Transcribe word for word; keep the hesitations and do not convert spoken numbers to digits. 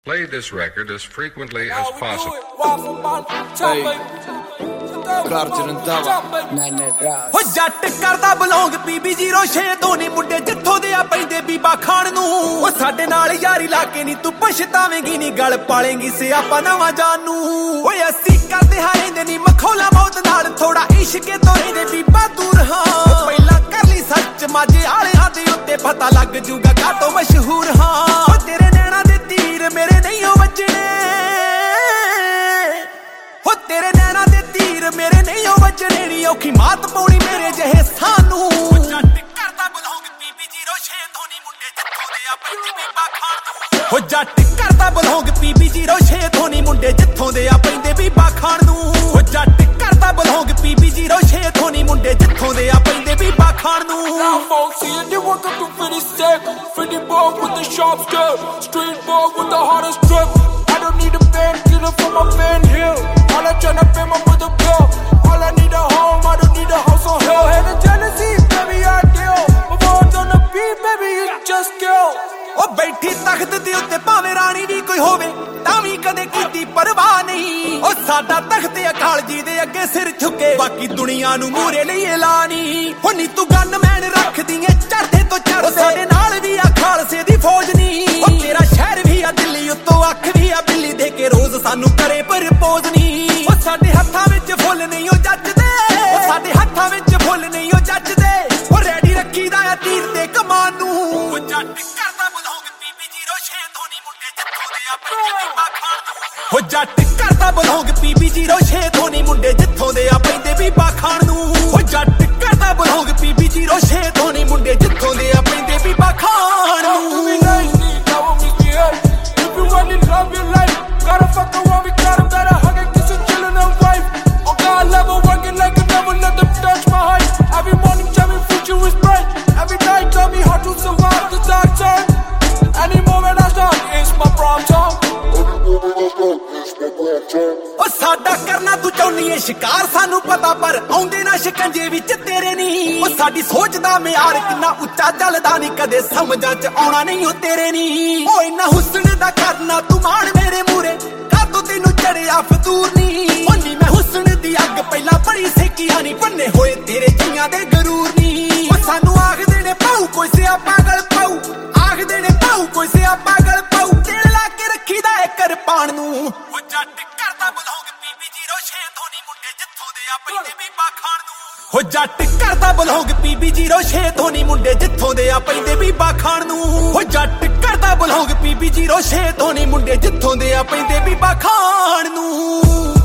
Play this record as frequently as possible. ਹੋ ਜੱਟ ਕਰਦਾ ਬਲੌਂਗ ਪੀਬੀ ਜ਼ੀਰੋ ਛੇ ਤੋਂ ਨੀ ਮੁੰਡੇ ਜਿੱਥੋਂ ਦੇ ਆ ਪੈਂਦੇ ਬੀਬਾ ਖਾਣ ਨੂੰ। ਉਹ ਸਾਡੇ ਨਾਲ ਯਾਰੀ ਲਾ ਕੇ ਨੀ ਤੂੰ ਪਛਤਾਵੇਂਗੀ ਨੀ ਗਲ ਪਾਲੇਂਗੀ ਸਿਆਪਾ ਨਵਾਂ ਜਾਨੂ। ਓਏ ਅਸੀਂ ਕਰਦੇ ਹਾਰੇਂਦੇ ਨੀ ਮਖੌਲਾ ਮੌਤ ਨਾਲ ਥੋੜਾ ਇਸ਼ਕੇ ਤੋਂ ਰਹਿੰਦੇ ਬੀਬਾ ਦੂਰ ਹਾਂ। ਪਹਿਲਾਂ ਕਰ ਲਈ ਸੱਚ ਮਾਝੇ ਆਲਿਆਂ ਦੇ ਉੱਤੇ ਪਤਾ ਲੱਗ ਜੂਗਾ ਕਾਤੋਂ ਮਸ਼ਹੂਰ ਹਾਂ। ਤੇਰੇ ਨੈਣਾ ਦੇ ਤੀਰ ਮੇਰੇ ਨਹੀਂ ਹੋ ਵੱਜਣੇ, ਹੋ ਤੇਰੇ ਨੈਣਾ ਦੇ ਤੀਰ ਮੇਰੇ ਨਹੀਂ ਹੋ ਵੱਜਣੇ ਨੀ ਔਖੀ ਮਾਤ ਪਾਉਣੀ ਮੇਰੇ ਜਿਹੇ ਸਾਨੂੰ। ਜੱਟ ਕਰਦਾ ਬਲੌਂਗ ਪੀਬੀ ਜ਼ੀਰੋ ਛੇ ਤੋਂ ਨੀ ਮੁੰਡੇ ਜਿੱਥੋਂ ਦੇ ਆ ਪੈਂਦੇ ਬੀਬਾ ਖਾਣ ਨੂੰ। ਹੋ ਜੱਟ ਕਰਦਾ ਬਲੌਂਗ ਪੀਬੀ ਜ਼ੀਰੋ ਛੇ ਤੋਂ ਨੀ ਮੁੰਡੇ ਜਿੱਥੋਂ ਦੇ ਆ ਪੈਂਦੇ ਬੀਬਾ ਖਾਣ ਨੂੰ। ਹੋ ਜੱਟ ਕਰਦਾ ਬਲੌਂਗ ਪੀਬੀ ਜ਼ੀਰੋ ਛੇ ਤੋਂ ਨੀ ਮੁੰਡੇ ਜਿੱਥੋਂ ਦੇ ਆ ਪੈਂਦੇ ਬੀਬਾ ਖਾਣ ਨੂੰ। Street boy with the hardest drip. I don't need a band, get it from my fan hill. All I tryna pay my mother bill. All I need a home, I don't need a house on hill. Had a jealousy, baby, ideal. My words on the beat, baby, it's just kill. ਉਹ ਬੈਠੀ ਤਖਤ ਦੇ ਉੱਤੇ ਭਾਵੇਂ ਰਾਣੀ ਵੀ ਕੋਈ ਹੋਵੇ ਤਾਂ ਵੀ ਕਦੇ ਕੀਤੀ ਪਰਵਾਹ ਨਹੀਂ। ਉਹ ਸਾਡਾ ਤਖਤ ਅਕਾਲ ਜੀ ਦੇ ਅੱਗੇ ਸਿਰ ਝੁਕੇ ਬਾਕੀ ਦੁਨੀਆ ਨੂੰ ਮੂਰੇ ਲਈ ਐਲਾਨੀ। ਹੁਣ ਨੀ ਤੂੰ ਗਨ ਮੈਨ ਰੱਖਦੀ ਏ ਚੜ੍ਹਦੇ ਤੋਂ ਚੜ੍ਹਦੇ ਸਾਡੇ ਨਾਲ ਵੀ ਆ ਖਾਲਸੇ ਦੀ ਫੌਜ ਨੀ। ਉਹ ਤੇਰਾ ਸ਼ਹਿਰ ਵੀ ਆ ਦਿੱਲੀ ਉੱਤੋਂ ਅੱਖ ਵੀ ਆ ਬਿੱਲੀ ਦੇ ਕੇ ਰੋਜ਼ ਸਾਨੂੰ ਕਰੇ ਪ੍ਰਪੋਜ਼ ਨੀ। ਉਹ ਸਾਡੇ ਹੱਥਾਂ ਵਿੱਚ ਫੁੱਲ ਨਹੀਂ ਉਹ ਜੱਜਦੇ, ਉਹ ਸਾਡੇ ਹੱਥਾਂ ਵਿੱਚ ਫੁੱਲ ਨਹੀਂ ਉਹ ਜੱਜਦੇ। ਉਹ ਰੈਡੀ ਰੱਖੀਦਾ ਆ ਤੀਰ ਤੇ ਕਮਾਨ ਨੂੰ। ਉਹ ਜੱਟ ਕਰਦਾ ਬਲੌਂਗ ਪੀਬੀ ਜ਼ੀਰੋ ਛੇ ਤੋਂ ਨੀ ਮੁੰਡੇ ਜਿੱਥੋਂ ਦੇ ਆ ਪੈਂਦੇ ਬੀਬਾ ਖਾਣ ਨੂੰ। ਹੋ ਜੱਟ ਕਰਦਾ ਬਲੌਂਗ ਪੀਬੀ ਜ਼ੀਰੋ ਛੇ ਤੋਂ ਨੀ ਮੁੰਡੇ ਜਿੱਥੋਂ ਦੇ ਆ ਪੈਂਦੇ ਬੀਬਾ ਖਾਣ ਨੂੰ। ਹੋ ਜੱਟ ਕਰਦਾ ਬਲੌਂਗ ਪੀਬੀ ਜ਼ੀਰੋ ਛੇ ਤੋਂ ਨੀ ਮੁੰਡੇ ਜਿੱਥੋਂ ਦੇ ਆ ਪੈਂਦੇ ਬੀਬਾ ਖਾਣ ਨੂੰ। Love your life, gotta fuck around, we got him, gotta hug and kiss and chillin' and wife. On God level, working like a never let them touch my height. Every morning tell me future is bright, every night tell me how to survive the dark time. Any moment I start, it's my prime time. ਉਹ ਸਾਡਾ ਕਰਨਾ ਤੂੰ ਚਾਹੁੰਦੀ ਏ ਸ਼ਿਕਾਰ ਸਾਨੂੰ ਪਤਾ ਪਰ ਆਉਂਦੇ ਨਾ ਸ਼ਿਕੰਜੇ ਵਿੱਚ ਤੇਰੇ ਨੀ। ਉਹ ਸਾਡੀ ਸੋਚ ਦਾ ਮਿਆਰ ਕਿੰਨਾ ਉੱਚਾ ਚੱਲਦਾ ਨੀ ਕਦੇ ਸਮਝਾਂ ਚ ਆਉਣਾ ਨਹੀਂ ਉਹ ਤੇਰੇ ਨੀ। ਉਹ ਇੰਨਾ ਹੁਸਨ ਦਾ ਕਰਨਾ ਤੂੰ ਮਾਣ ਮੇਰੇ ਮੂਰੇ ਕਾਤੋਂ ਤੈਨੂੰ ਚੜਿਆ ਫਤੂਰ ਨੀ। ਉਹ ਨੀ ਮੈਂ ਹੁਸਨ ਦੀ ਅੱਗ ਪਹਿਲਾਂ ਬੜੀ ਸੇਕੀਆਂ ਨੀ ਬੰਨੇ ਹੋਏ ਤੇਰੇ ਜੀਆਂ ਦੇ ਗਰੂਰ ਨੀ। ਉਹ ਸਾਨੂੰ ਆਖਦੇ ਨੇ ਪਾਉ ਕੋਈ ਸਿਆ ਪਾਗਲ ਪਾਉ, ਆਖਦੇ ਨੇ ਪਾਉ ਕੋਈ ਸਿਆ ਪਾਗਲ ਪਾਉ। ਤੇਲ ਲਾ ਕੇ ਰੱਖੀਦਾ ਏ ਕਿਰਪਾਨ ਨੂੰ। ਉਹ ਜੱਟ ਕਰਦਾ ਬਲੌਂਗ ਪੀਬੀ ਜ਼ੀਰੋ ਛੇ ਤੋਂ ਨੀ ਮੁੰਡੇ ਜਿੱਥੋਂ ਦੇ ਆ ਪੈਂਦੇ ਬੀਬਾ ਖਾਣ ਨੂੰ। ਹੋ ਜੱਟ ਕਰਦਾ ਬਲੌਂਗ ਪੀਬੀ ਜ਼ੀਰੋ ਛੇ ਤੋਂ ਨੀ ਮੁੰਡੇ ਜਿੱਥੋਂ ਦੇ ਆ ਪੈਂਦੇ ਬੀਬਾ ਖਾਣ ਨੂੰ। ਹੋ ਜੱਟ ਕਰਦਾ ਬਲੌਂਗ ਪੀਬੀ ਜ਼ੀਰੋ ਛੇ ਤੋਂ ਨੀ ਮੁੰਡੇ ਜਿੱਥੋਂ ਦੇ ਆ ਪੈਂਦੇ ਬੀਬਾ ਖਾਣ ਨੂੰ।